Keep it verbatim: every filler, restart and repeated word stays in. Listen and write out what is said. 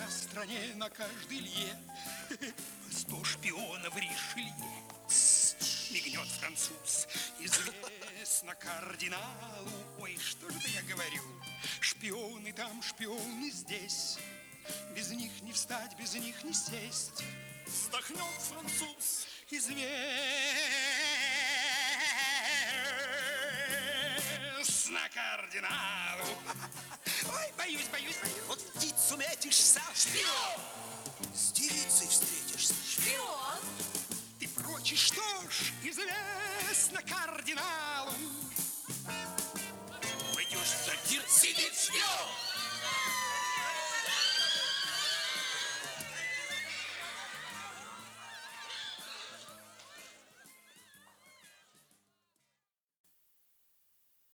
по стране на каждой лье сто шпионов Ришелье. Мигнет француз, известно кардиналу. Ой, что же это я говорю? Шпионы там, шпионы здесь. Без них не встать, без них не сесть. Вздохнет француз. Известно кардиналу. Ой, боюсь, боюсь, боюсь. Вот птицу метишься. Шпион! С девицей встретишься. Шпион! Ты прочь, что ж, известно кардиналу.